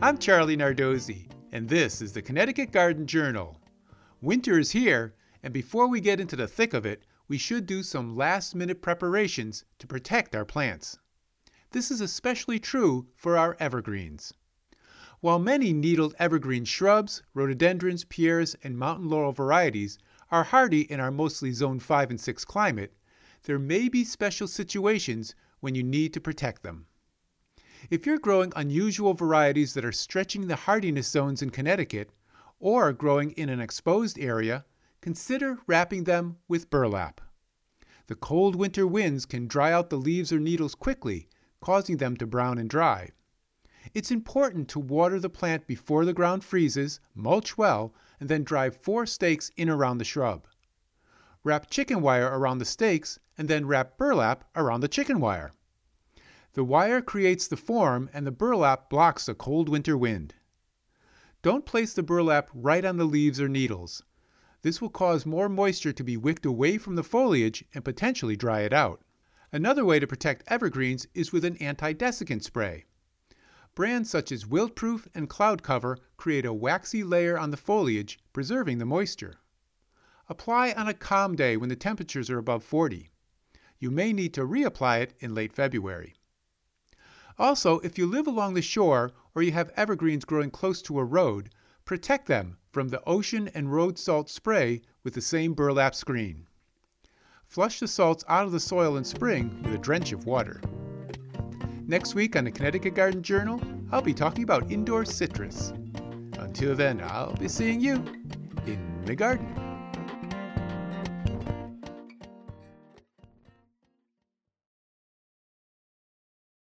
I'm Charlie Nardozzi, and this is the Connecticut Garden Journal. Winter is here, and before we get into the thick of it, we should do some last-minute preparations to protect our plants. This is especially true for our evergreens. While many needled evergreen shrubs, rhododendrons, pierres, and mountain laurel varieties are hardy in our mostly Zone 5 and 6 climate, there may be special situations when you need to protect them. If you're growing unusual varieties that are stretching the hardiness zones in Connecticut, or growing in an exposed area, consider wrapping them with burlap. The cold winter winds can dry out the leaves or needles quickly, causing them to brown and dry. It's important to water the plant before the ground freezes, mulch well, and then drive 4 stakes in around the shrub. Wrap chicken wire around the stakes, and then wrap burlap around the chicken wire. The wire creates the form, and the burlap blocks the cold winter wind. Don't place the burlap right on the leaves or needles. This will cause more moisture to be wicked away from the foliage and potentially dry it out. Another way to protect evergreens is with an anti-desiccant spray. Brands such as Wiltproof and Cloud Cover create a waxy layer on the foliage, preserving the moisture. Apply on a calm day when the temperatures are above 40. You may need to reapply it in late February. Also, if you live along the shore or you have evergreens growing close to a road, protect them from the ocean and road salt spray with the same burlap screen. Flush the salts out of the soil in spring with a drench of water. Next week on the Connecticut Garden Journal, I'll be talking about indoor citrus. Until then, I'll be seeing you in the garden.